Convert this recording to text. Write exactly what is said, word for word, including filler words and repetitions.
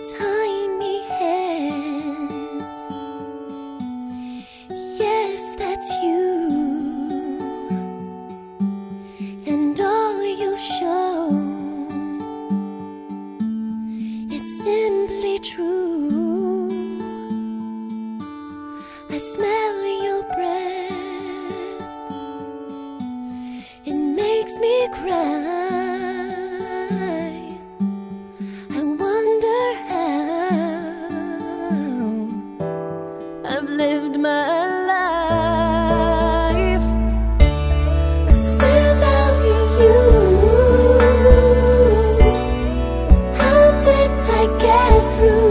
tiny hands. Yes, that's you, and all you show, it's simply true. I smell your breath, it makes me cry. I wonder how I've lived my life, 'cause without you, how did I get through?